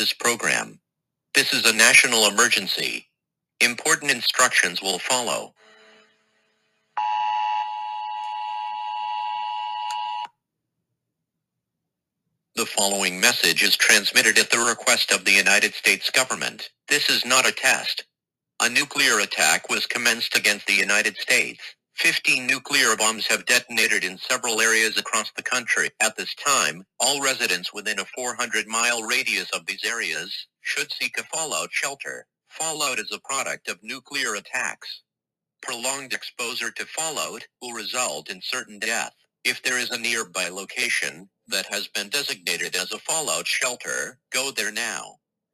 this program. This is a national emergency. Important instructions will follow. The following message is transmitted at the request of the United States government. This is not a test. A nuclear attack was commenced against the United States. 15 nuclear bombs have detonated in several areas across the country. At this time, all residents within a 400-mile radius of these areas should seek a fallout shelter. Fallout is a product of nuclear attacks. Prolonged exposure to fallout will result in certain death. If there is a nearby location that has been designated as a fallout shelter, go there now.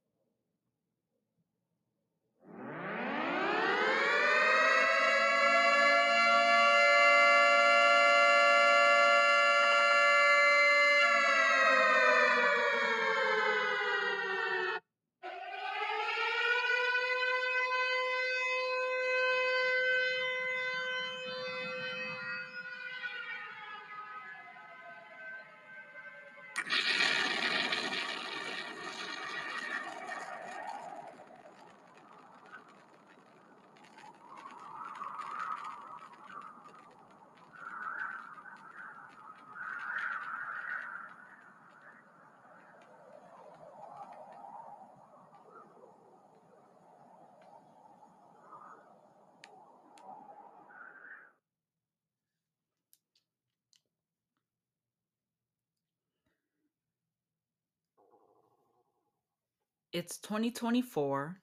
It's 2024,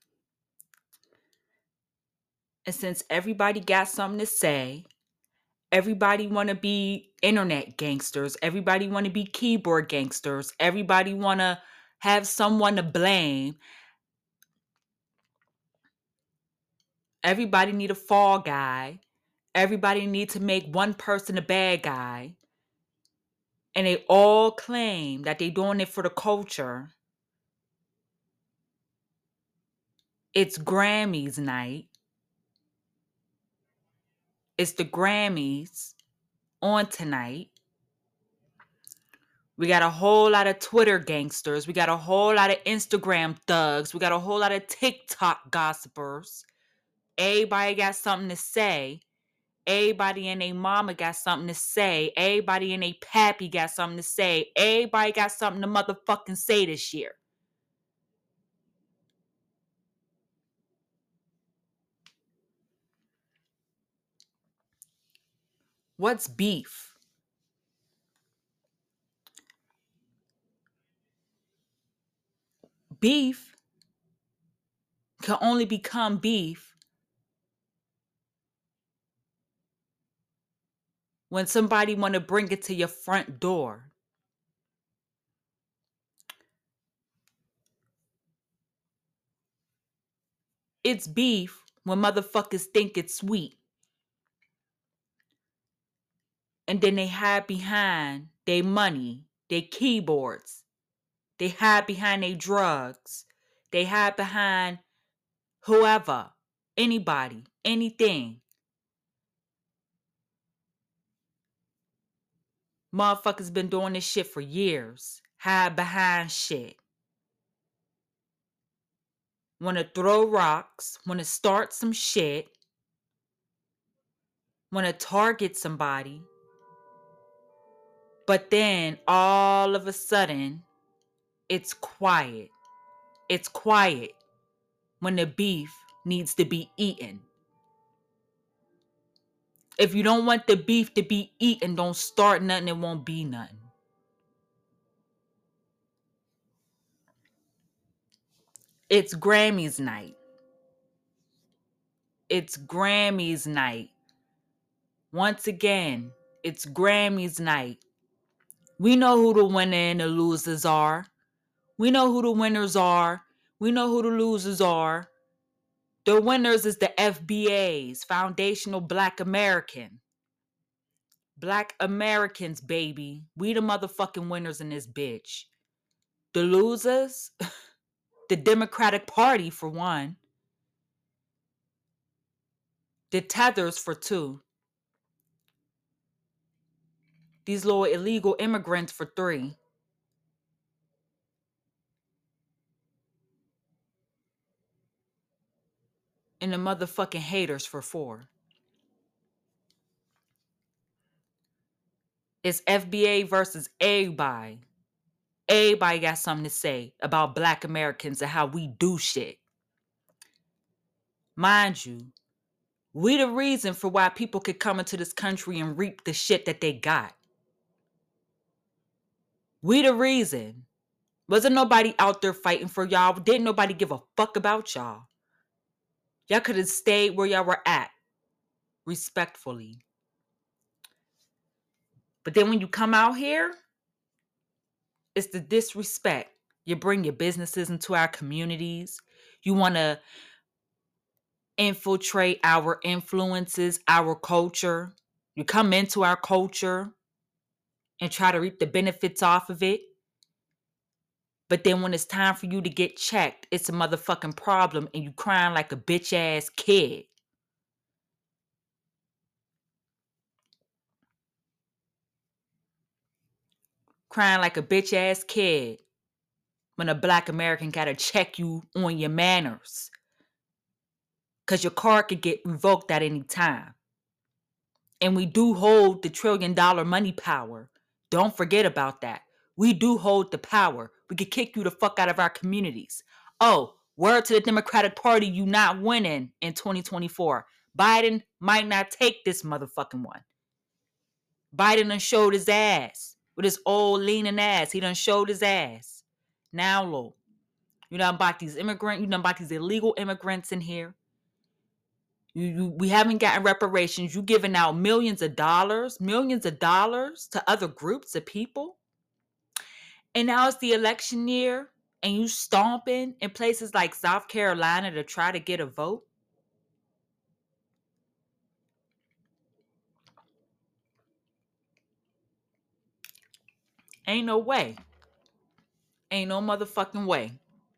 and since everybody got something to say, everybody want to be internet gangsters, everybody want to be keyboard gangsters, everybody want to have someone to blame, everybody need a fall guy, everybody need to make one person a bad guy, and they all claim that they doing it for the culture. It's Grammys night. It's the Grammys on tonight. We got a whole lot of Twitter gangsters. We got a whole lot of Instagram thugs. We got a whole lot of TikTok gossipers. Everybody got something to say. Everybody and their mama got something to say. Everybody and their pappy got something to say. Everybody got something to motherfucking say this year. What's beef? Beef can only become beef when somebody want to bring it to your front door. It's beef when motherfuckers think it's sweet. And then they hide behind their money, their keyboards. They hide behind their drugs. They hide behind whoever, anybody, anything. Motherfuckers been doing this shit for years. Hide behind shit. Wanna throw rocks, wanna start some shit, wanna target somebody. But then all of a sudden, it's quiet. It's quiet when the beef needs to be eaten. If you don't want the beef to be eaten, don't start nothing, it won't be nothing. It's Grammys night. It's Grammys night. Once again, it's Grammys night. We know who the winner and the losers are. We know who the winners are. We know who the losers are. The winners is the FBAs, Foundational Black American. Black Americans, baby. We the motherfucking winners in this bitch. The losers, the Democratic Party for one. The tethers for two. These little illegal immigrants for three. and the motherfucking haters for 4. It's FBA versus everybody. Everybody got something to say about Black Americans and how we do shit. Mind you, we the reason for why people could come into this country and reap the shit that they got. We the reason. Wasn't nobody out there fighting for y'all. Didn't nobody give a fuck about y'all. Y'all could have stayed where y'all were at, respectfully. But then when you come out here, it's the disrespect. You bring your businesses into our communities. You want to infiltrate our influences, our culture. You come into our culture and try to reap the benefits off of it. But then when it's time for you to get checked, it's a motherfucking problem and you crying like a bitch ass kid. Crying like a bitch ass kid when a Black American gotta check you on your manners. Because your card could get revoked at any time. And we do hold the $1 trillion money power. Don't forget about that. We do hold the power. We could kick you the fuck out of our communities. Oh, word to the Democratic Party, you not winning in 2024. Biden might not take this motherfucking one. Biden done showed his ass. With his old leaning ass. He done showed his ass. Now, Lord. You done bought these illegal immigrants in here. We haven't gotten reparations. You giving out millions of dollars to other groups of people. And now it's the election year and you stomping in places like South Carolina to try to get a vote. Ain't no way. Ain't no motherfucking way.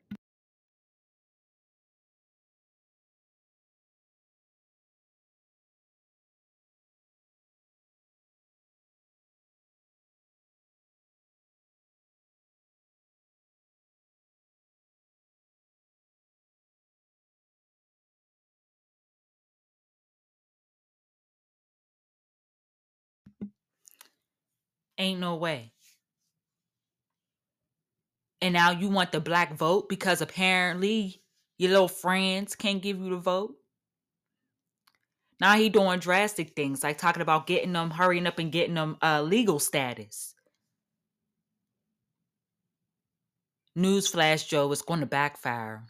Ain't no way. And now you want the Black vote because apparently your little friends can't give you the vote. Now he doing drastic things like talking about hurrying up and getting them legal status. Newsflash, Joe, it's going to backfire.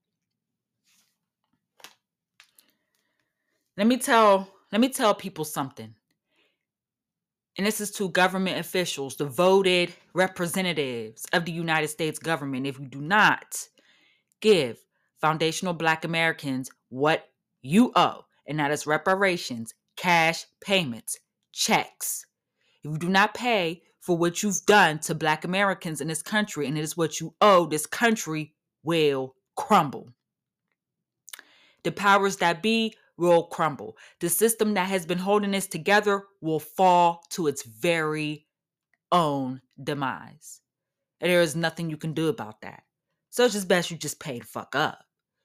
Let me tell people something. And this is to government officials, the voted representatives of the United States government. If you do not give foundational Black Americans what you owe, and that is reparations, cash payments, checks. If you do not pay for what you've done to Black Americans in this country, and it is what you owe, this country will crumble. The powers that be will crumble. The system that has been holding this together will fall to its very own demise. And there is nothing you can do about that. So it's just best you just pay the fuck up.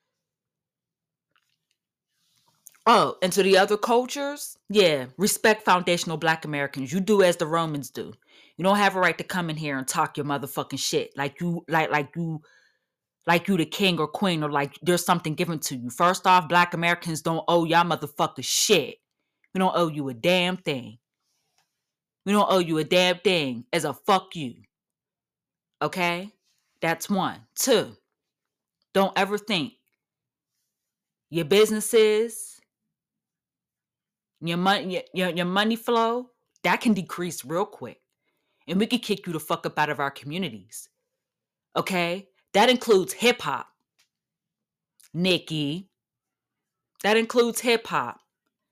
Oh, and to the other cultures, yeah, respect foundational Black Americans. You do as the Romans do. You don't have a right to come in here and talk your motherfucking shit like you the king or queen, or like there's something given to you. First off, Black Americans don't owe y'all motherfuckers shit. We don't owe you a damn thing. We don't owe you a damn thing as a fuck you. Okay? That's 1. 2, don't ever think your businesses, your money flow, that can decrease real quick. And we can kick you the fuck up out of our communities. Okay? That includes hip hop. Nikki. That includes hip hop.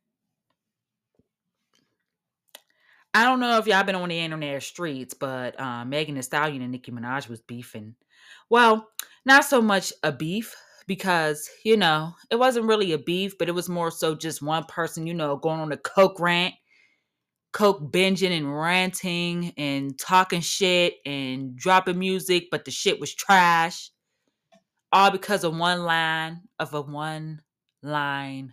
I don't know if y'all been on the internet streets, but Megan Thee Stallion and Nicki Minaj was beefing. Well, not so much a beef because, it wasn't really a beef, but it was more so just one person, going on a coke rant, coke binging and ranting and talking shit and dropping music, but the shit was trash. All because of one line of a one line.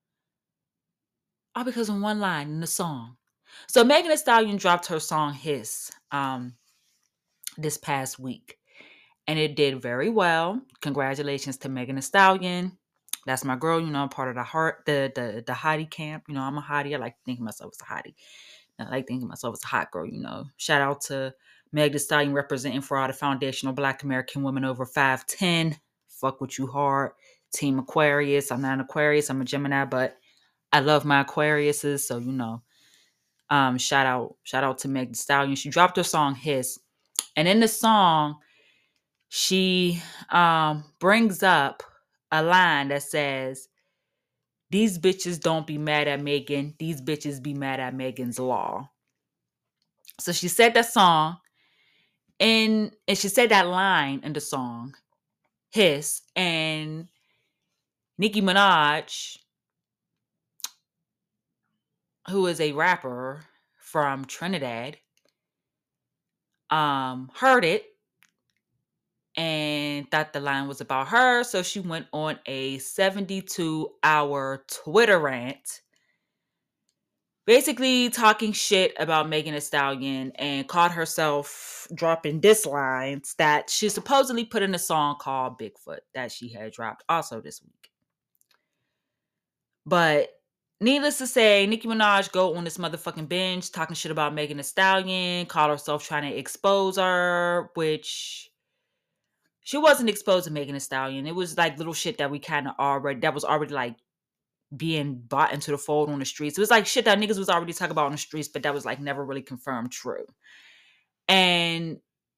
All because of one line in the song. So Megan Thee Stallion dropped her song Hiss this past week. And it did very well. Congratulations to Megan Thee Stallion. That's my girl, I'm part of the hottie camp. I'm a hottie. I like to think of myself as a hottie. I like thinking of myself as a hot girl, Shout out to Meg Thee Stallion representing for all the foundational Black American women over 5'10". Fuck with you hard. Team Aquarius. I'm not an Aquarius. I'm a Gemini, but I love my Aquariuses. So, shout out to Meg Thee Stallion. She dropped her song Hiss. And in the song, she brings up a line that says, "These bitches don't be mad at Megan. These bitches be mad at Megan's law." So she said that song, and she said that line in the song, Hiss, and Nicki Minaj, who is a rapper from Trinidad, heard it and thought the line was about her. So she went on a 72-hour Twitter rant, basically talking shit about Megan Thee Stallion, and caught herself dropping diss lines that she supposedly put in a song called Bigfoot that she had dropped also this week. But needless to say, Nicki Minaj go on this motherfucking binge talking shit about Megan Thee Stallion, called herself trying to expose her, which she wasn't exposing Megan Thee Stallion. It was like little shit that we kind of that was already like being bought into the fold on the streets. It was like shit that niggas was already talking about on the streets, but that was like never really confirmed true. And,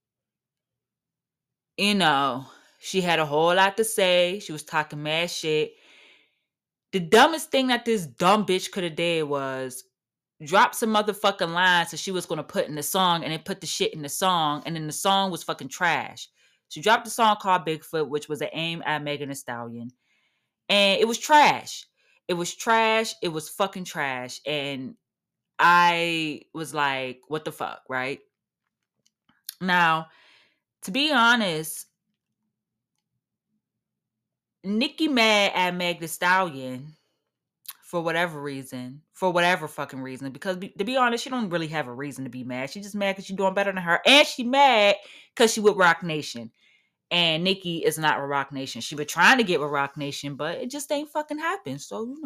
she had a whole lot to say. She was talking mad shit. The dumbest thing that this dumb bitch could have did was drop some motherfucking lines that she was going to put in the song, and then put the shit in the song, and then the song was fucking trash. She dropped a song called Bigfoot, which was an aim at Megan Thee Stallion. And it was trash. It was trash. It was fucking trash. And I was like, what the fuck, right? Now, to be honest, Nicki mad at Meg Thee Stallion for whatever reason, for whatever fucking reason. Because to be honest, she don't really have a reason to be mad. She's just mad because she's doing better than her. And she mad because she with Roc Nation. And Nicki is not with Roc Nation. She been trying to get with Roc Nation, but it just ain't fucking happened. So,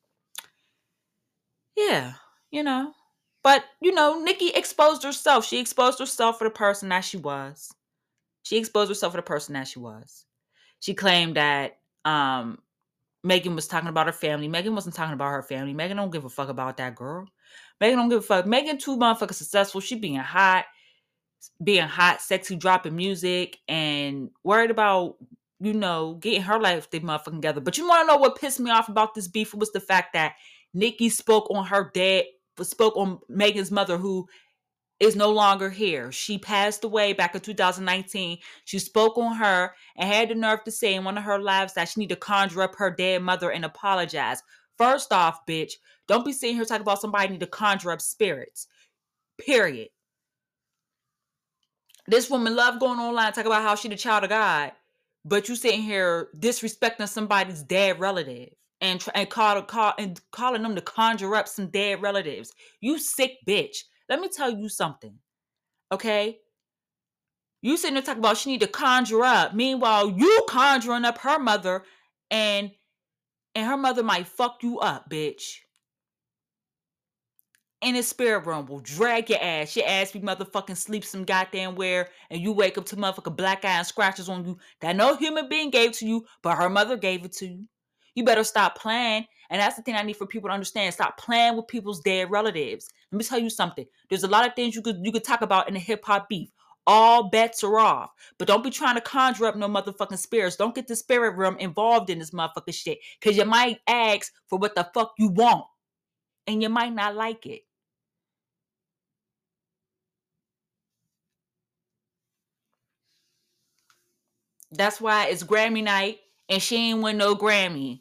yeah, But, Nicki exposed herself. She exposed herself for the person that she was. She exposed herself for the person that she was. She claimed that Megan was talking about her family. Megan wasn't talking about her family. Megan don't give a fuck about that girl. Megan don't give a fuck. Megan too motherfucking successful. She being hot, sexy, dropping music, and worried about, getting her life they motherfucking together. But you want to know what pissed me off about this beef was the fact that Nicki spoke on Megan's mother, who is no longer here. She passed away back in 2019. She spoke on her and had the nerve to say in one of her lives that she need to conjure up her dead mother and apologize. First off, bitch, don't be sitting here talking about somebody need to conjure up spirits. Period. This woman love going online talking about how she the child of God, but you sitting here disrespecting somebody's dead relative and calling them to conjure up some dead relatives. You sick bitch. Let me tell you something, okay? You sitting there talking about she need to conjure up. Meanwhile, you conjuring up her mother, and her mother might fuck you up, bitch. In the spirit realm will drag your ass. Your ass be motherfucking sleep some goddamn where, and you wake up to motherfucking black eye and scratches on you that no human being gave to you, but her mother gave it to you. You better stop playing. And that's the thing I need for people to understand. Stop playing with people's dead relatives. Let me tell you something. There's a lot of things you could talk about in the hip hop beef. All bets are off. But don't be trying to conjure up no motherfucking spirits. Don't get the spirit realm involved in this motherfucking shit. Because you might ask for what the fuck you want. And you might not like it. That's why it's Grammy night and she ain't win no Grammy.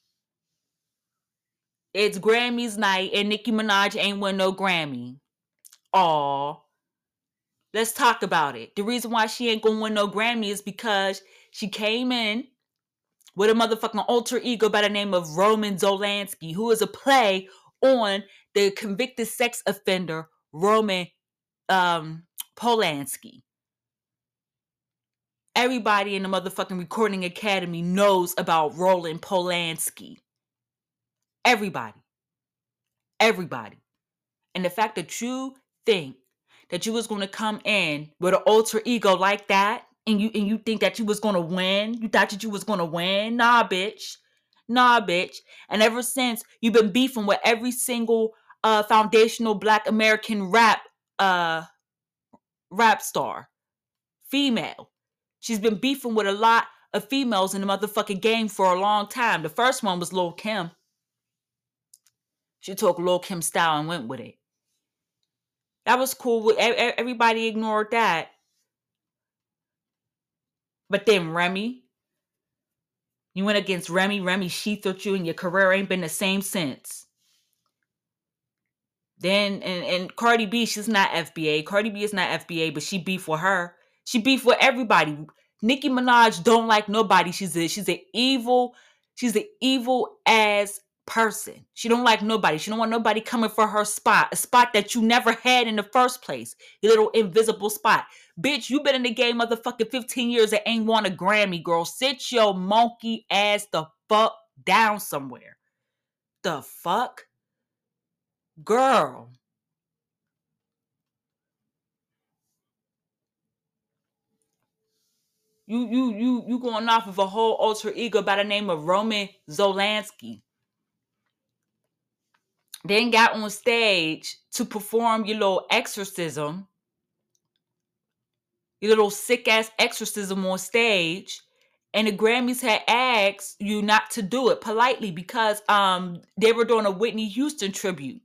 It's Grammys night and Nicki Minaj ain't win no Grammy. Aw. Let's talk about it. The reason why she ain't gonna win no Grammy is because she came in with a motherfucking alter ego by the name of Roman Zolanski, who is a play on the convicted sex offender Roman Polanski. Everybody in the motherfucking Recording Academy knows about Roland Polanski. Everybody. Everybody. And the fact that you think that you was going to come in with an alter ego like that, and you think that you was going to win, you thought that you was going to win. Nah, bitch. Nah, bitch. And ever since, you've been beefing with every single foundational Black American rap star, female. She's been beefing with a lot of females in the motherfucking game for a long time. The first one was Lil' Kim. She took Lil' Kim's style and went with it. That was cool. Everybody ignored that. But then Remy, you went against Remy. Remy sheathed you, and your career ain't been the same since. Then, and Cardi B, she's not FBA. Cardi B is not FBA, but she beef with her. She beef with everybody. Nicki Minaj don't like nobody. She's an evil ass person. She don't like nobody. She don't want nobody coming for her spot. A spot that you never had in the first place. Your little invisible spot. Bitch, you been in the game motherfucking 15 years and ain't won a Grammy, girl. Sit your monkey ass the fuck down somewhere. The fuck? Girl. You going off of a whole alter ego by the name of Roman Zolanski. Then got on stage to perform your little exorcism, your little sick ass exorcism on stage, and the Grammys had asked you not to do it politely because they were doing a Whitney Houston tribute.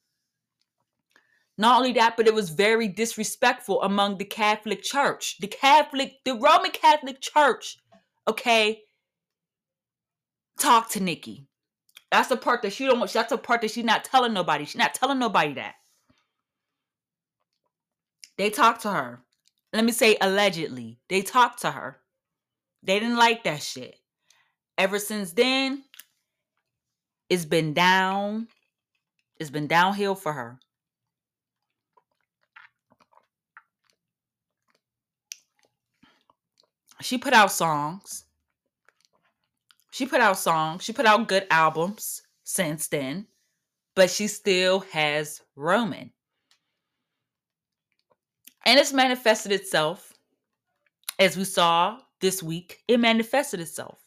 Not only that, but it was very disrespectful among the Catholic Church. The Roman Catholic Church, okay, talk to Nicki. That's the part that she don't. That's the part that she's not telling nobody. She's not telling nobody that. They talked to her. Let me say allegedly. They talked to her. They didn't like that shit. Ever since then, it's been down. It's been downhill for her. She put out songs. She put out good albums since then. But she still has Roman. And it's manifested itself. As we saw this week, it manifested itself.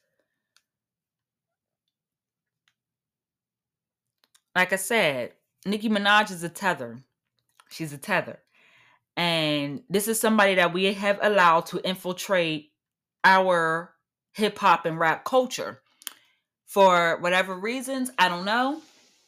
Like I said, Nicki Minaj is a tether. She's a tether. And this is somebody that we have allowed to infiltrate our hip hop and rap culture. For whatever reasons, I don't know.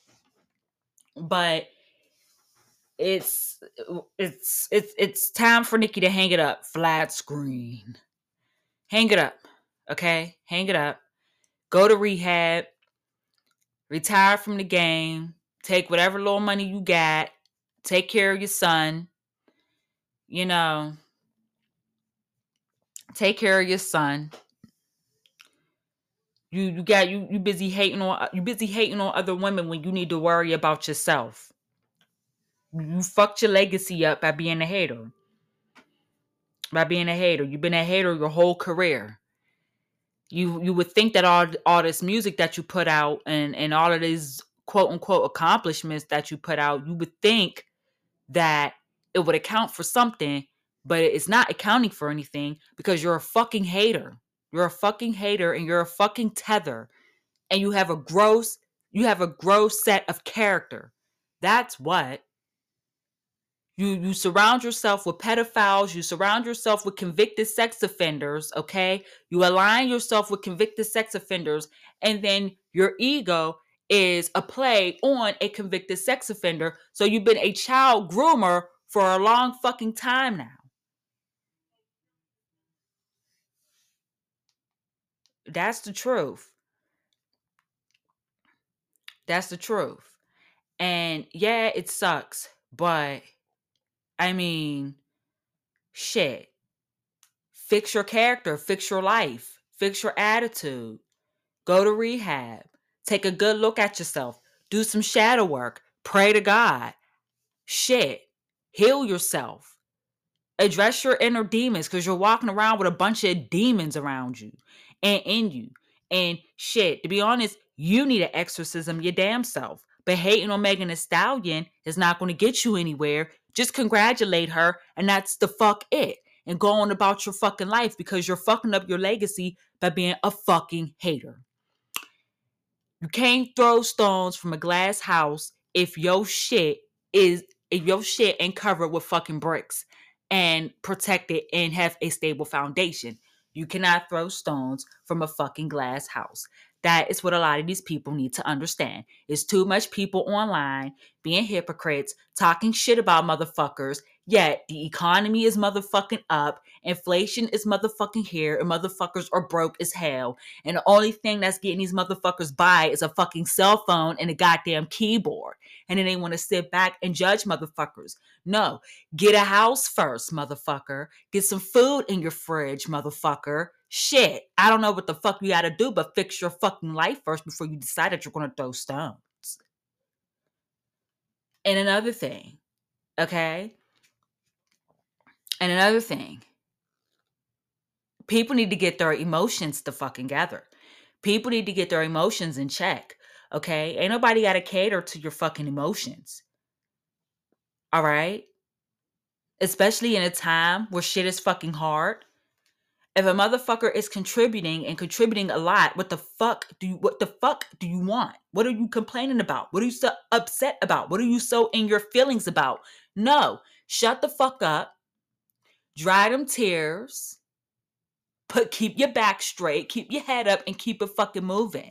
But it's time for Nicki to hang it up. Flat screen. Hang it up. Okay? Hang it up. Go to rehab. Retire from the game. Take whatever little money you got. Take care of your son. You know, take care of your son. You busy hating on other women when you need to worry about yourself. You fucked your legacy up by being a hater. You've been a hater your whole career. You would think that all this music that you put out and all of these quote unquote accomplishments that you put out, you would think that it would account for something, but it's not accounting for anything because you're a fucking hater. You're a fucking hater and you're a fucking tether. And you have a gross set of character. That's what. You surround yourself with pedophiles. You surround yourself with convicted sex offenders, okay? You align yourself with convicted sex offenders, and then your ego is a play on a convicted sex offender. So you've been a child groomer for a long fucking time now. That's the truth. That's the truth. And yeah, it sucks, but I mean, shit. Fix your character, fix your life, Fix your attitude. Go to rehab. Take a good look at yourself. Do some shadow work. Pray to God. Shit. Heal yourself. Address your inner demons because you're walking around with a bunch of demons around you and in you. And shit, to be honest, you need an exorcism your damn self. But hating on Megan Thee Stallion is not going to get you anywhere. Just congratulate her, and that's the fuck it. And go on about your fucking life because you're fucking up your legacy by being a fucking hater. You can't throw stones from a glass house if your shit ain't covered with fucking bricks and protected and have a stable foundation. You cannot throw stones from a fucking glass house. That is what a lot of these people need to understand. It's too much people online being hypocrites, talking shit about motherfuckers, yet the economy is motherfucking up, inflation is motherfucking here, and motherfuckers are broke as hell. And the only thing that's getting these motherfuckers by is a fucking cell phone and a goddamn keyboard. And then they want to sit back and judge motherfuckers. No, get a house first, motherfucker. Get some food in your fridge, motherfucker. Shit, I don't know what the fuck you gotta do, but fix your fucking life first before you decide that you're gonna throw stones. And another thing, okay? And another thing, people need to get their emotions to fucking gather. People need to get their emotions in check, okay? Ain't nobody gotta cater to your fucking emotions. All right? Especially in a time where shit is fucking hard. If a motherfucker is contributing and contributing a lot, what the fuck do you want? What are you complaining about? What are you so upset about? What are you so in your feelings about? No, shut the fuck up. Dry them tears. Keep your back straight, keep your head up, and keep it fucking moving.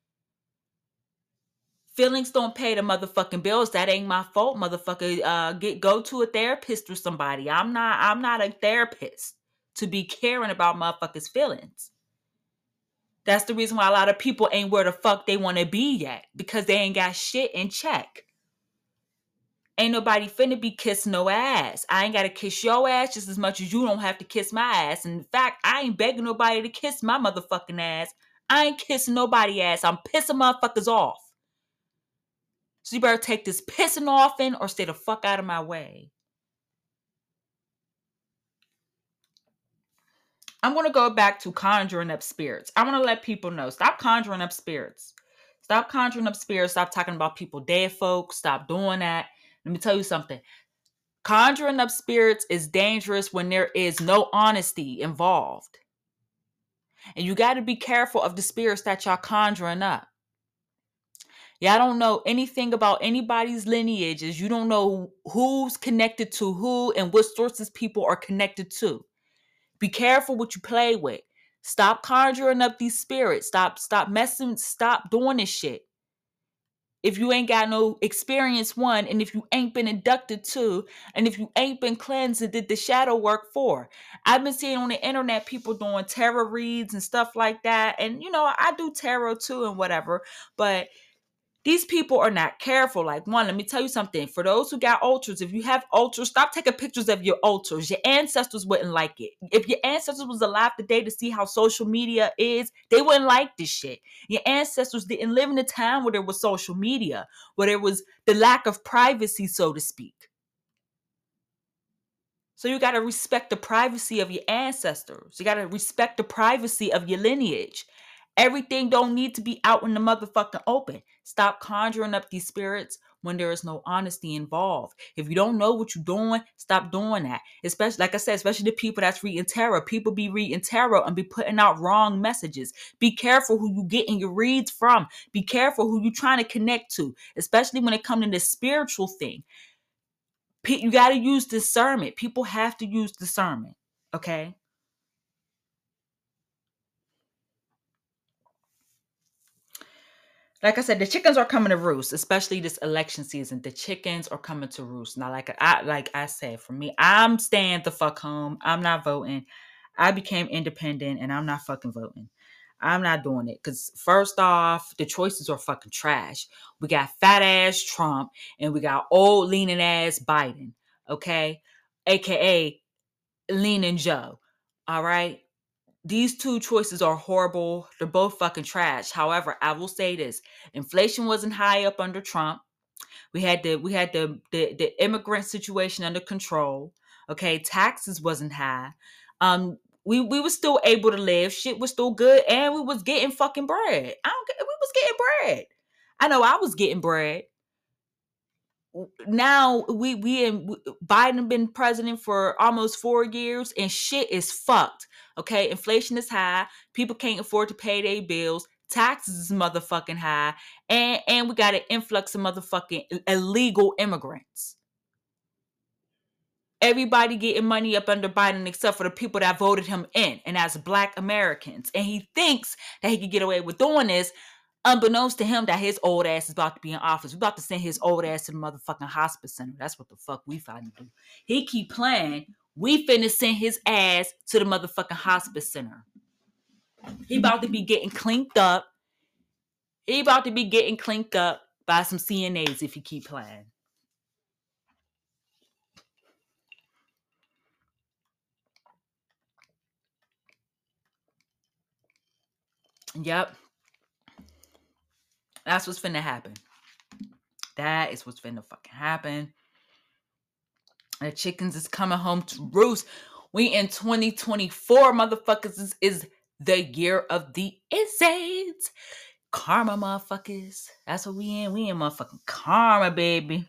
Feelings don't pay the motherfucking bills. That ain't my fault, motherfucker. Go to a therapist or somebody. I'm not a therapist to be caring about motherfuckers' feelings. That's the reason why a lot of people ain't where the fuck they want to be yet, because they ain't got shit in check. Ain't nobody finna be kissing no ass. I ain't gotta kiss your ass just as much as you don't have to kiss my ass. And in fact, I ain't begging nobody to kiss my motherfucking ass. I ain't kissing nobody ass. I'm pissing motherfuckers off. So you better take this pissing off in or stay the fuck out of my way. I'm going to go back to conjuring up spirits. I want to let people know, stop conjuring up spirits. Stop conjuring up spirits. Stop talking about people, dead folks. Stop doing that. Let me tell you something. Conjuring up spirits is dangerous when there is no honesty involved. And you got to be careful of the spirits that y'all conjuring up. Y'all don't know anything about anybody's lineages. You don't know who's connected to who and what sources people are connected to. Be careful what you play with. Stop conjuring up these spirits. Stop doing this shit. If you ain't got no experience, one, and if you ain't been inducted, two, and if you ain't been cleansed and did the shadow work, four. I've been seeing on the internet people doing tarot reads and stuff like that. And, I do tarot too and whatever. But these people are not careful. Like, one, let me tell you something. For those who got altars, if you have altars, stop taking pictures of your altars. Your ancestors wouldn't like it. If your ancestors was alive today to see how social media is, they wouldn't like this shit. Your ancestors didn't live in a time where there was social media, where there was the lack of privacy, so to speak. So you got to respect the privacy of your ancestors. You got to respect the privacy of your lineage. Everything don't need to be out in the motherfucking open. Stop conjuring up these spirits when there is no honesty involved. If you don't know what you're doing, stop doing that. Especially, like I said, especially the people that's reading tarot. People be reading tarot and be putting out wrong messages. Be careful who you getting your reads from. Be careful who you trying to connect to, especially when it comes to this spiritual thing. You got to use discernment. People have to use discernment, okay? Like I said, the chickens are coming to roost, especially this election season. The chickens are coming to roost. Now, like I said, for me, I'm staying the fuck home. I'm not voting. I became independent and I'm not fucking voting. I'm not doing it. Because first off, the choices are fucking trash. We got fat ass Trump and we got old leaning ass Biden. Okay? AKA leaning Joe. All right? these two choices are horrible. They're both fucking trash. However, I will say this: inflation wasn't high up under Trump. We had the immigrant situation under control. Okay, taxes wasn't high. We were still able to live. Shit was still good, and we was getting fucking bread. I don't get. We was getting bread. I know I was getting bread. Now Biden been president for almost 4 years, and shit is fucked. Okay, inflation is high. People can't afford to pay their bills. Taxes is motherfucking high, and we got an influx of motherfucking illegal immigrants. Everybody getting money up under Biden except for the people that voted him in, and that's Black Americans. And he thinks that he can get away with doing this, unbeknownst to him that his old ass is about to be in office. We're about to send his old ass to the motherfucking hospice center. That's what the fuck we finna do. He keep playing. We finna send his ass to the motherfucking hospice center. He about to be getting cleaned up. He about to be getting cleaned up by some CNAs if he keep playing. Yep. That's what's finna happen. That is what's finna fucking happen. The chickens is coming home to roost. We in 2024, motherfuckers, is the year of the Izzies. Karma, motherfuckers. That's what we in. We in motherfucking karma, baby.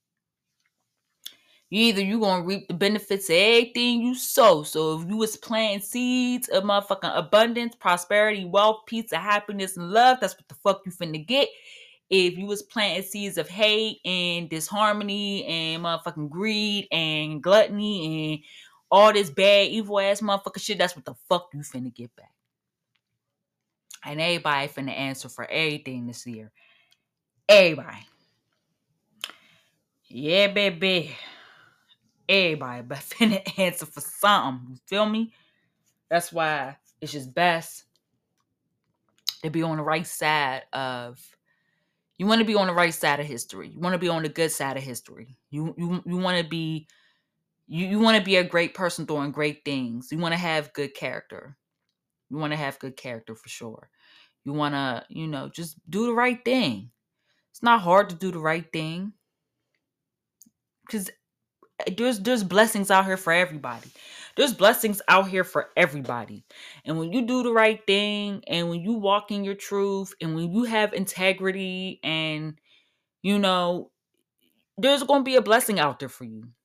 Either you gonna reap the benefits of everything you sow. So if you was planting seeds of motherfucking abundance, prosperity, wealth, peace, happiness, and love, that's what the fuck you finna get. If you was planting seeds of hate and disharmony and motherfucking greed and gluttony and all this bad, evil ass motherfucking shit, that's what the fuck you finna get back. And everybody finna answer for everything this year. Everybody. Yeah, baby. Everybody but finna answer for something. You feel me? That's why it's just best to be on the right side of. You want to be on the right side of history. You want to be on the good side of history. You want to be. You want to be a great person doing great things. You want to have good character. You want to have good character for sure. You want to, just do the right thing. It's not hard to do the right thing. Because there's blessings out here for everybody. There's blessings out here for everybody. And when you do the right thing, and when you walk in your truth, and when you have integrity, and, there's going to be a blessing out there for you.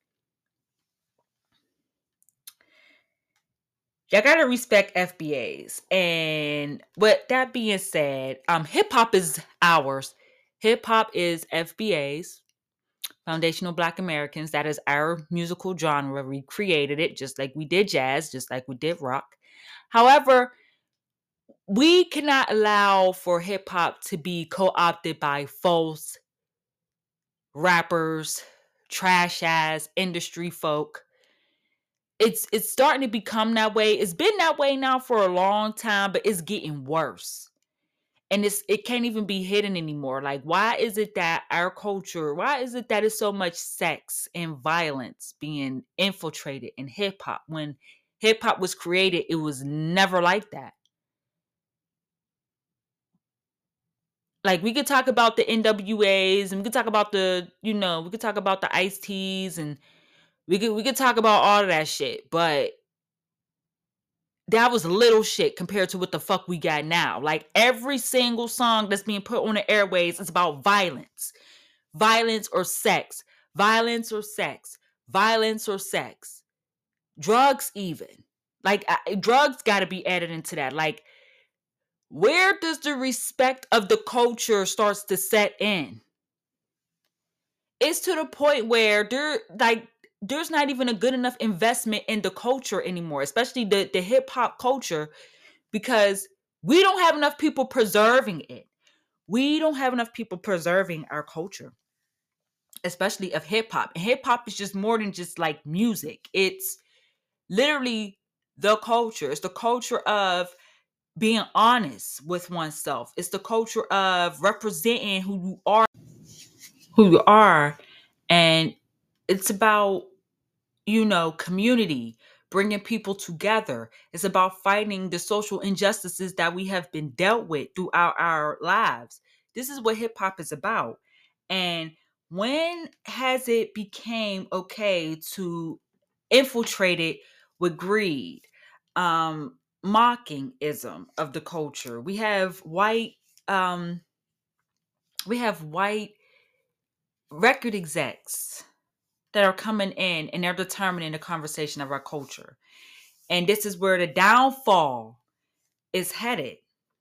Y'all gotta respect FBAs. And with that being said, hip hop is ours. Hip hop is FBA's, Foundational Black Americans. That is our musical genre. We created it just like we did jazz, just like we did rock. However, we cannot allow for hip hop to be co-opted by false rappers, trash ass industry folk. It's starting to become that way. It's been that way now for a long time, but it's getting worse. And it can't even be hidden anymore. Like, why is it that our culture, why is it that it's so much sex and violence being infiltrated in hip hop? When hip hop was created, it was never like that. Like, we could talk about the NWAs, and we could talk about we could talk about the Ice-T's, and we could talk about all of that shit, but that was little shit compared to what the fuck we got now. Like, every single song that's being put on the airways is about violence. Violence or sex. Violence or sex. Violence or sex. Drugs even. Like, drugs got to be added into that. Like, where does the respect of the culture starts to set in? It's to the point where there's not even a good enough investment in the culture anymore, especially the hip hop culture, because we don't have enough people preserving it. We don't have enough people preserving our culture, especially of hip hop. And hip hop is just more than just like music. It's literally the culture. It's the culture of being honest with oneself. It's the culture of representing who you are. And it's about, community, bringing people together. It's about fighting the social injustices that we have been dealt with throughout our lives. This is what hip hop is about. And when has it became okay to infiltrate it with greed, mockingism of the culture? Um, we have white record execs that are coming in and they're determining the conversation of our culture. And this is where the downfall is headed.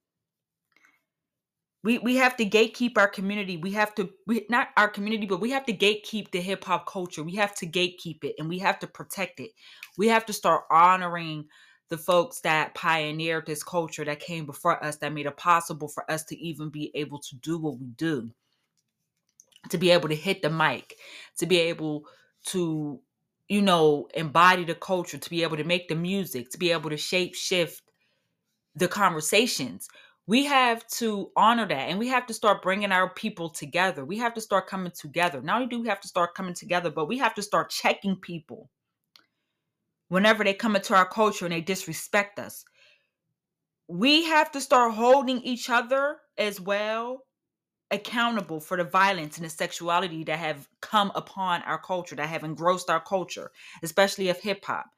We have to gatekeep our community. Not our community, but we have to gatekeep the hip hop culture. We have to gatekeep it and we have to protect it. We have to start honoring the folks that pioneered this culture, that came before us, that made it possible for us to even be able to do what we do, to be able to hit the mic, to be able to, embody the culture, to be able to make the music, to be able to shape shift the conversations. We have to honor that, and we have to start bringing our people together. We have to start coming together. Not only do we have to start coming together, but we have to start checking people whenever they come into our culture and they disrespect us. We have to start holding each other as well accountable for the violence and the sexuality that have come upon our culture, that have engrossed our culture, especially of hip hop.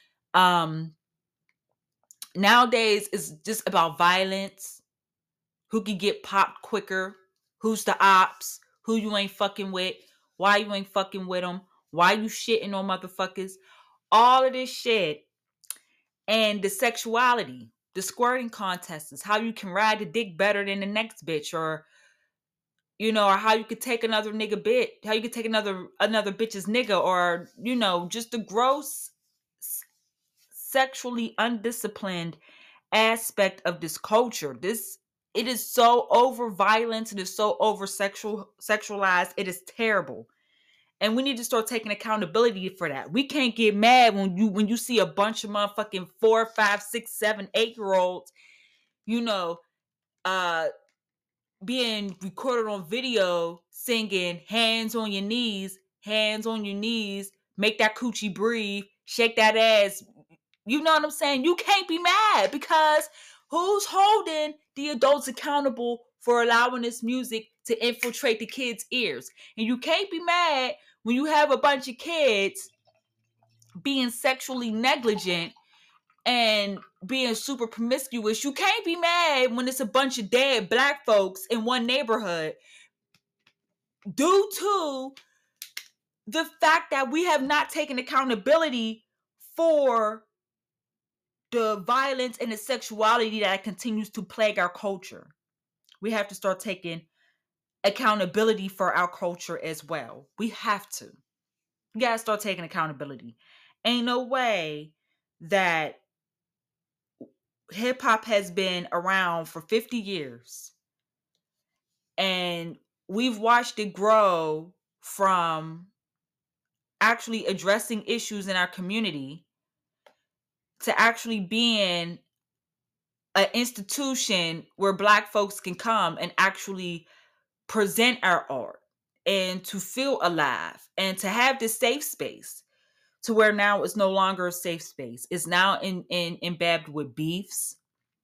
Nowadays it's just about violence, who can get popped quicker, who's the ops, who you ain't fucking with, why you ain't fucking with them, why you shitting on motherfuckers, all of this shit. And the sexuality, the squirting contests, is how you can ride the dick better than the next bitch, or or how you could take another nigga bit, how you could take another bitch's nigga, or just the gross sexually undisciplined aspect of this culture. It is so over violent, it is so over sexualized. It is terrible. And we need to start taking accountability for that. We can't get mad when you see a bunch of motherfucking 4, 5, 6, 7, 8 year olds, uh being recorded on video singing hands on your knees, make that coochie breathe, shake that ass. You know what I'm saying? You can't be mad, because who's holding the adults accountable for allowing this music to infiltrate the kids' ears? And you can't be mad when you have a bunch of kids being sexually negligent and being super promiscuous. You can't be mad when it's a bunch of dead black folks in one neighborhood due to the fact that we have not taken accountability for the violence and the sexuality that continues to plague our culture. We have to start taking accountability for our culture as well. We have to. We gotta start taking accountability. Ain't no way that hip hop has been around for 50 years and we've watched it grow from actually addressing issues in our community to actually being an institution where black folks can come and actually present our art and to feel alive and to have this safe space, to where now it's no longer a safe space. It's now embedded with beefs.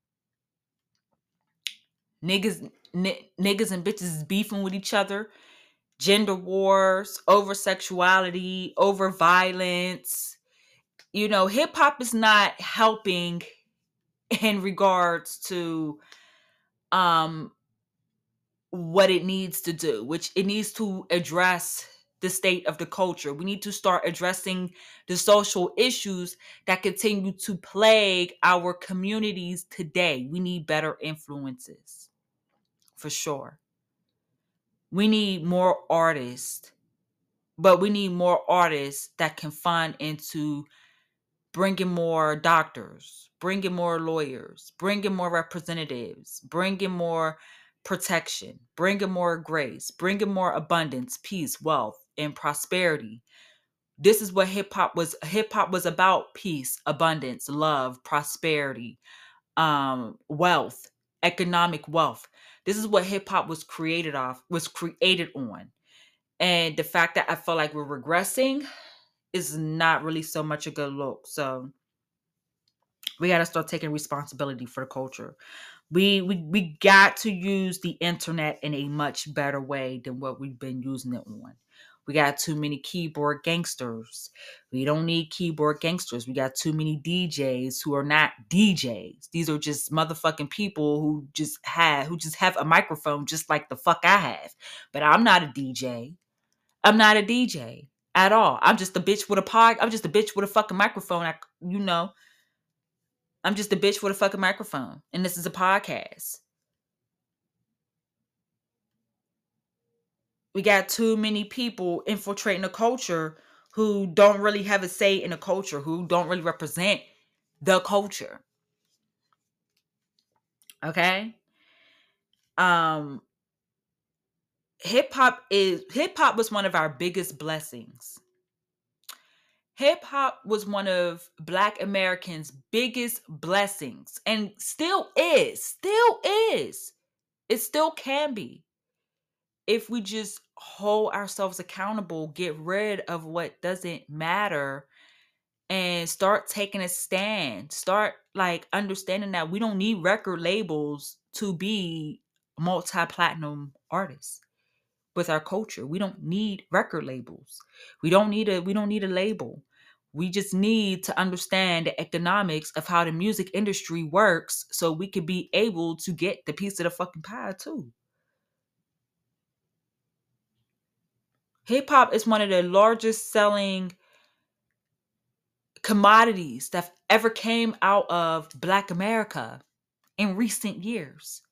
Niggas and bitches is beefing with each other, gender wars, over sexuality, over violence. Hip hop is not helping in regards to what it needs to do, which it needs to address the state of the culture. We need to start addressing the social issues that continue to plague our communities today. We need better influences, for sure. We need more artists, but we need more artists that can fund into bringing more doctors, bringing more lawyers, bringing more representatives, bringing more protection, bringing more grace, bringing more abundance, peace, wealth, and prosperity. This is what hip hop was. Hip hop was about peace, abundance, love, prosperity, wealth, economic wealth. This is what hip hop was created on. And the fact that I feel like we're regressing is not really so much a good look. So We got to start taking responsibility for the culture. We got to use the internet in a much better way than what we've been using it on. We got too many keyboard gangsters. We don't need keyboard gangsters. We got too many DJs who are not DJs. These are just motherfucking people who just have a microphone just like the fuck I have. But I'm not a DJ. I'm not a DJ at all. I'm just a bitch with a I'm just a bitch with a fucking microphone. I'm just a bitch with a fucking microphone. And this is a podcast. We got too many people infiltrating the culture who don't really have a say in the culture, who don't really represent the culture. Okay? Hip hop was one of our biggest blessings. Hip hop was one of Black Americans' biggest blessings and still is. It still can be. If we just hold ourselves accountable, get rid of what doesn't matter, and start taking a stand, start like understanding that we don't need record labels to be multi-platinum artists with our culture. We don't need record labels. We don't need a label. We just need to understand the economics of how the music industry works so we could be able to get the piece of the fucking pie too. Hip hop is one of the largest selling commodities that ever came out of Black America in recent years.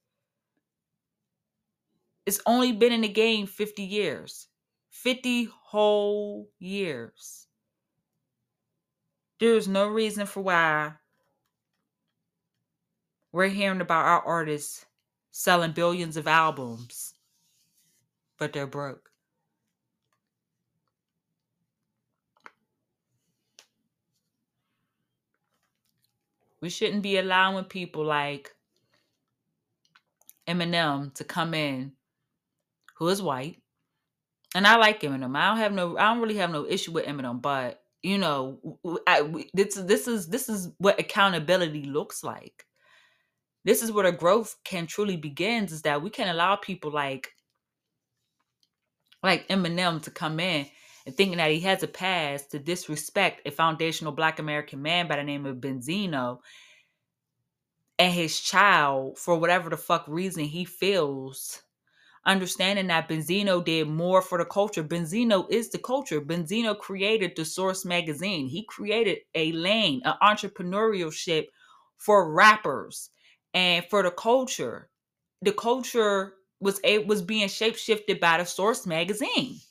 It's only been in the game 50 years. 50 whole years. There's no reason for why we're hearing about our artists selling billions of albums, but they're broke. We shouldn't be allowing people like Eminem to come in, who is white. And I like Eminem. I don't really have no issue with Eminem, but you know, this is what accountability looks like. This is where the growth can truly begins, is that we can allow people like Eminem to come in and thinking that he has a past to disrespect a foundational Black American man by the name of Benzino and his child for whatever the fuck reason he feels. Understanding that Benzino did more for the culture. Benzino is the culture. Benzino created the Source magazine. He created a lane, an entrepreneurship for rappers and for the culture. The culture was being shapeshifted by the Source magazine.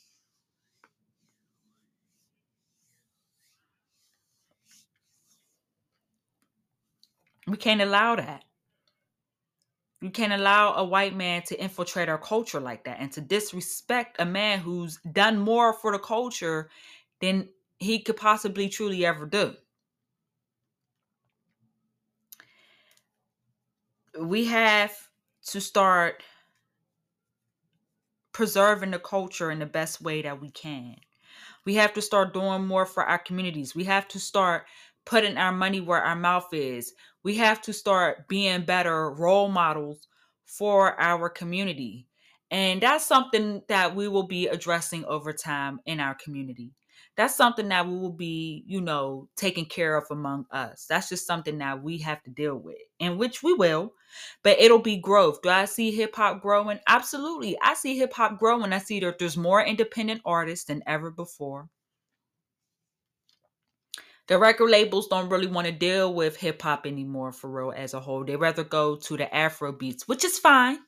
We can't allow that. You can't allow a white man to infiltrate our culture like that and to disrespect a man who's done more for the culture than he could possibly truly ever do. We have to start preserving the culture in the best way that we can. We have to start doing more for our communities. We have to start putting our money where our mouth is. We have to start being better role models for our community. And that's something that we will be addressing over time in our community. That's something that we will be, taking care of among us. That's just something that we have to deal with, in which we will, but it'll be growth. Do I see hip hop growing? Absolutely. I see hip hop growing. I see that there's more independent artists than ever before. The record labels don't really want to deal with hip hop anymore for real as a whole. They rather go to the Afro beats, which is fine.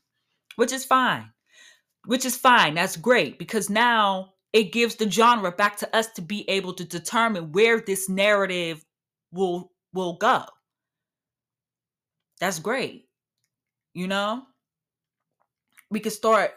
That's great, because now it gives the genre back to us to be able to determine where this narrative will go. That's great. We could start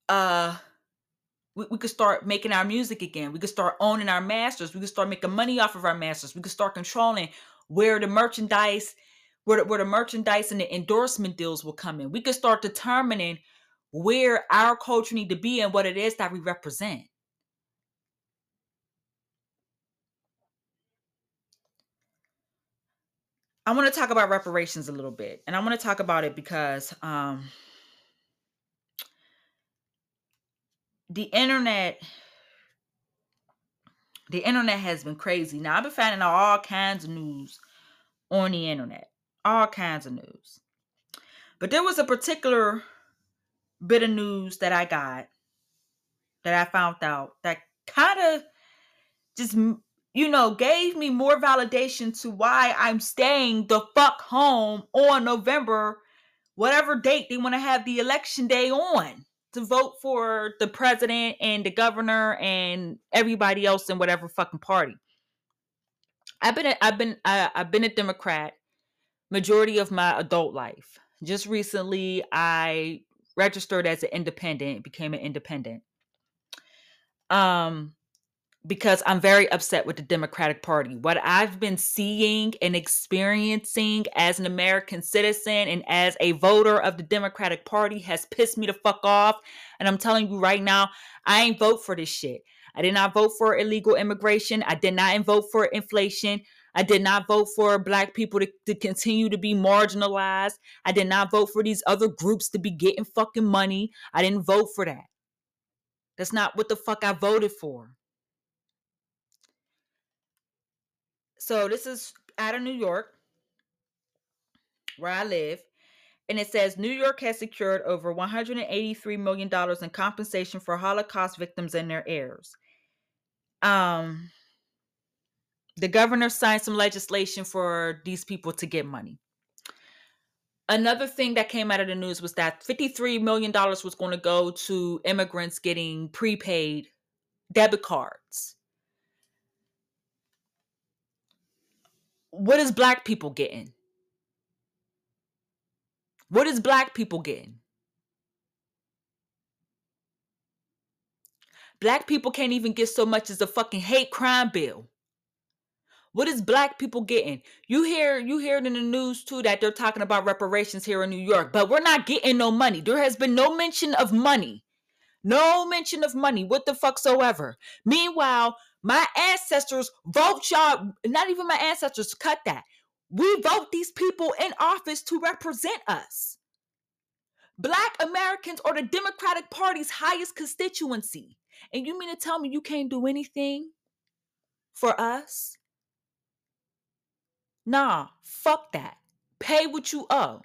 we could start making our music again. We could start owning our masters. We could start making money off of our masters. We could start controlling where the merchandise, where the merchandise and the endorsement deals will come in. We could start determining where our culture need to be and what it is that we represent. I want to talk about reparations a little bit. And I want to talk about it because the internet has been crazy. Now, I've been finding out all kinds of news on the internet. All kinds of news. But there was a particular bit of news that I got, that I found out, that kind of just, gave me more validation to why I'm staying the fuck home on November, whatever date they want to have the election day on, to vote for the president and the governor and everybody else in whatever fucking party. I've been a Democrat majority of my adult life. Just recently, I registered as an independent, became an independent. Because I'm very upset with the Democratic Party. What I've been seeing and experiencing as an American citizen and as a voter of the Democratic Party has pissed me the fuck off. And I'm telling you right now, I ain't vote for this shit. I did not vote for illegal immigration. I did not vote for inflation. I did not vote for Black people to continue to be marginalized. I did not vote for these other groups to be getting fucking money. I didn't vote for that. That's not what the fuck I voted for. So this is out of New York, where I live. And it says New York has secured over $183 million in compensation for Holocaust victims and their heirs. The governor signed some legislation for these people to get money. Another thing that came out of the news was that $53 million was going to go to immigrants getting prepaid debit cards. What is Black people getting? What is Black people getting? Black people can't even get so much as a fucking hate crime bill. What is Black people getting? You hear it in the news too that they're talking about reparations here in New York, but we're not getting no money. There has been no mention of money. No mention of money, what the fuck soever. Meanwhile, my ancestors vote y'all, not even my ancestors, cut that. We vote these people in office to represent us. Black Americans are the Democratic Party's highest constituency. And you mean to tell me you can't do anything for us? Nah, fuck that. Pay what you owe.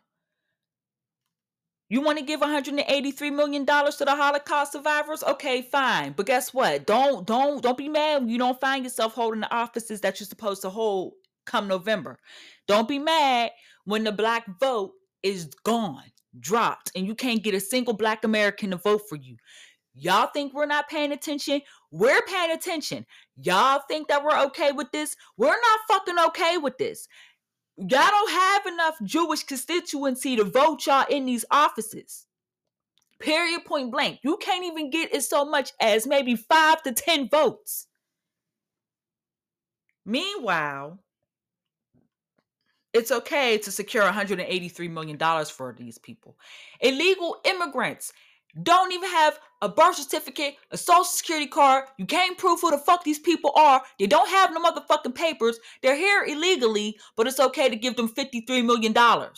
You want to give $183 million to the Holocaust survivors? Okay, fine. But guess what? Don't be mad when you don't find yourself holding the offices that you're supposed to hold come November. Don't be mad when the Black vote is gone, dropped, and you can't get a single Black American to vote for you. Y'all think we're not paying attention? We're paying attention. Y'all think that we're okay with this? We're not fucking okay with this. Y'all don't have enough Jewish constituency to vote y'all in these offices. Period, point blank. You can't even get it so much as maybe 5 to 10 votes. Meanwhile, it's okay to secure $183 million for these people. Illegal immigrants don't even have a birth certificate, a social security card. You can't prove who the fuck these people are. They don't have no motherfucking papers. They're here illegally, but it's okay to give them $53 million.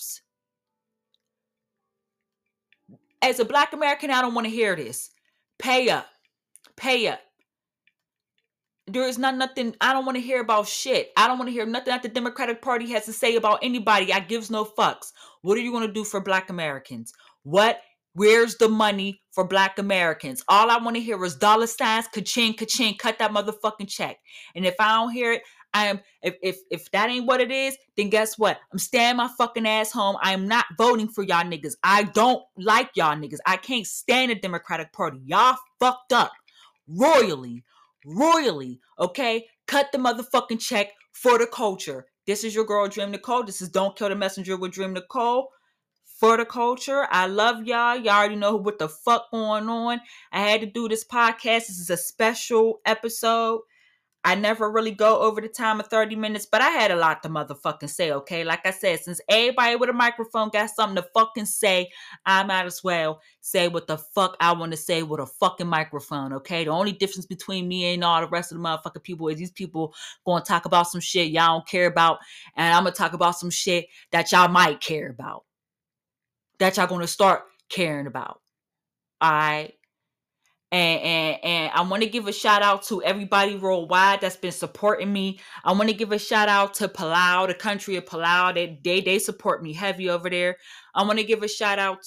As a Black American, I don't want to hear this. Pay up. Pay up. There is nothing. I don't want to hear about shit. I don't want to hear nothing that the Democratic Party has to say about anybody. I gives no fucks. What are you going to do for Black Americans? What? Where's the money for Black Americans? All I want to hear is dollar signs, ka-ching, ka-ching, cut that motherfucking check. And if I don't hear it, if that ain't what it is, then guess what? I'm staying my fucking ass home. I am not voting for y'all niggas. I don't like y'all niggas. I can't stand the Democratic Party. Y'all fucked up royally, okay? Cut the motherfucking check for the culture. This is your girl, Dream Nicole. This is Don't Kill the Messenger with Dream Nicole. For the culture. I love y'all. Y'all already know what the fuck going on. I had to do this podcast. This is a special episode. I never really go over the time of 30 minutes, but I had a lot to motherfucking say, okay? Like I said, since everybody with a microphone got something to fucking say, I might as well say what the fuck I want to say with a fucking microphone, okay? The only difference between me and all the rest of the motherfucking people is these people going to talk about some shit y'all don't care about, and I'm going to talk about some shit that y'all might care about, that y'all going to start caring about, all right? And I want to give a shout out to everybody worldwide that's been supporting me. I want to give a shout out to Palau, the country of Palau. They support me heavy over there. I want to give a shout out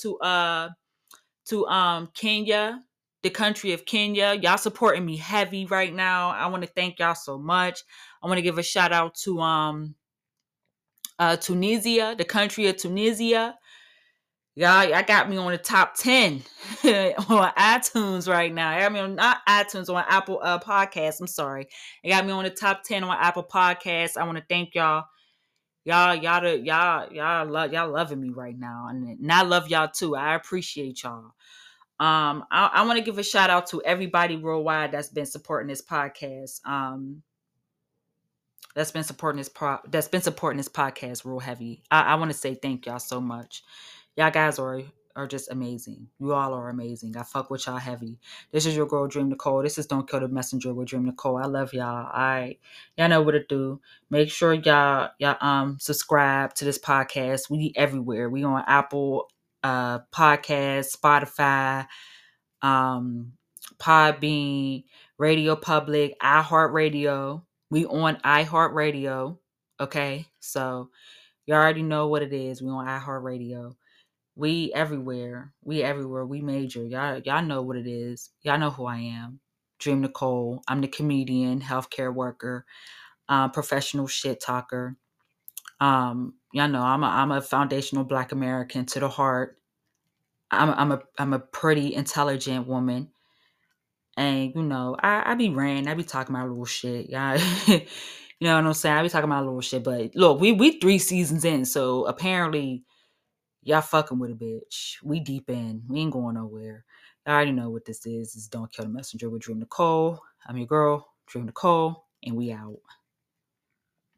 to Kenya, the country of Kenya. Y'all supporting me heavy right now. I want to thank y'all so much. I want to give a shout out to Tunisia, the country of Tunisia. Y'all got me on the top 10 on iTunes right now. I got me on, not iTunes, on Apple Podcasts. I'm sorry. It got me on the top 10 on Apple Podcasts. I want to thank y'all. Y'all loving me right now. And I love y'all too. I appreciate y'all. I want to give a shout out to everybody worldwide that's been supporting this podcast. That's been supporting this podcast real heavy. I want to say thank y'all so much. Y'all guys are just amazing. You all are amazing. I fuck with y'all heavy. This is your girl Dream Nicole. This is Don't Kill the Messenger with Dream Nicole. I love y'all. Y'all know what to do. Make sure y'all subscribe to this podcast. We everywhere. We on Apple Podcast, Spotify, Podbean, Radio Public, iHeartRadio. We on iHeartRadio. Okay, so you already know what it is. We on iHeartRadio. We everywhere. We everywhere. We major. Y'all know what it is. Y'all know who I am. Dream Nicole. I'm the comedian, healthcare worker, professional shit talker. Y'all know I'm a foundational Black American to the heart. I'm a pretty intelligent woman. And I be ranting, I be talking my little shit. Yeah. You know what I'm saying? I be talking my little shit. But look, we 3 seasons in, so apparently y'all fucking with a bitch. We deep in. We ain't going nowhere. I already know what this is. This is Don't Kill the Messenger with Dream Nicole. I'm your girl, Dream Nicole, and we out.